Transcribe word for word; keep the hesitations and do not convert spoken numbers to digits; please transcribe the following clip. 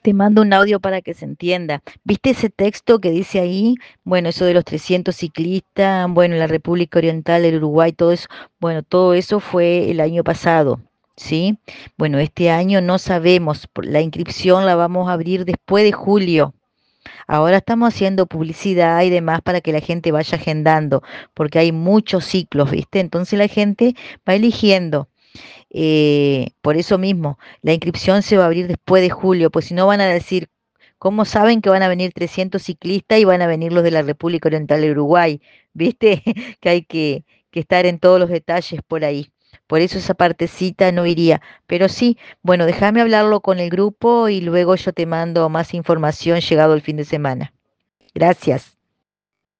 Te mando un audio para que se entienda. ¿Viste ese texto que dice ahí? Bueno, eso de los trescientos ciclistas, bueno, la República Oriental, el Uruguay, todo eso. Bueno, todo eso fue el año pasado, ¿sí? Bueno, este año no sabemos. por- La inscripción la vamos a abrir después de julio. Ahora estamos haciendo publicidad y demás para que la gente vaya agendando, porque hay muchos ciclos, ¿viste? Entonces la gente va eligiendo. Eh, por eso mismo, la inscripción se va a abrir después de julio, pues si no van a decir, ¿cómo saben que van a venir trescientos ciclistas y van a venir los de la República Oriental de Uruguay? ¿Viste? Que hay que, que estar en todos los detalles por ahí. Por eso esa partecita no iría. Pero sí, bueno, déjame hablarlo con el grupo y luego yo te mando más información llegado el fin de semana. Gracias.